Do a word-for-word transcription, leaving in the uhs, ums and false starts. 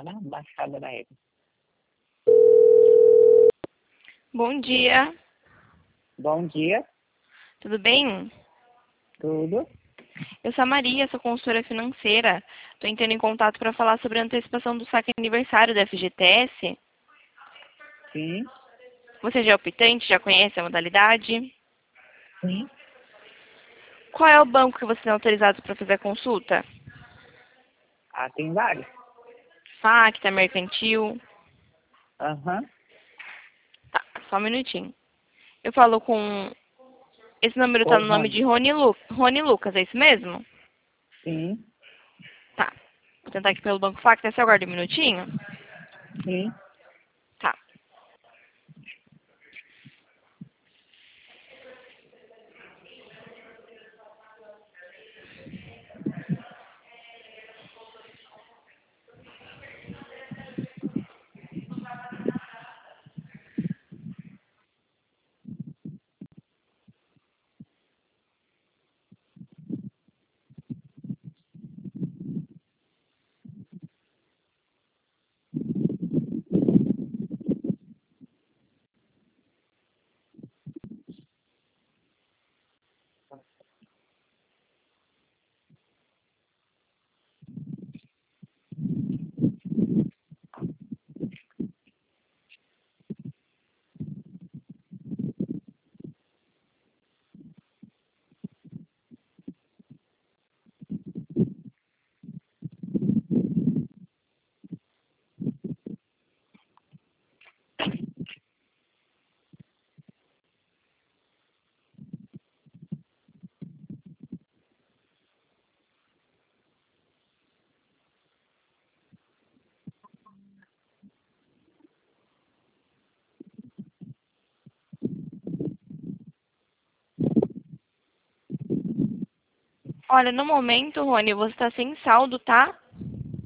lá na Baixada da Égua. Bom dia, Bom dia, tudo bem? tudo? Eu sou a Maria, sou consultora financeira. Estou entrando em contato para falar sobre a antecipação do saque aniversário da F G T S. Sim, Você já é optante? Já conhece a modalidade? sim. Qual é o banco que você tem autorizado para fazer a consulta? Ah, tem vários. Facta, Mercantil? Aham, Tá, só um minutinho. Eu falo com... Esse número está com no o nome de Rony. Rony, Lu... Rony Lucas, é isso mesmo? Sim, Tá. Vou tentar aqui pelo Banco Facta, você aguarda um minutinho? sim. Tá. Olha, no momento, Rony, você está sem saldo, tá?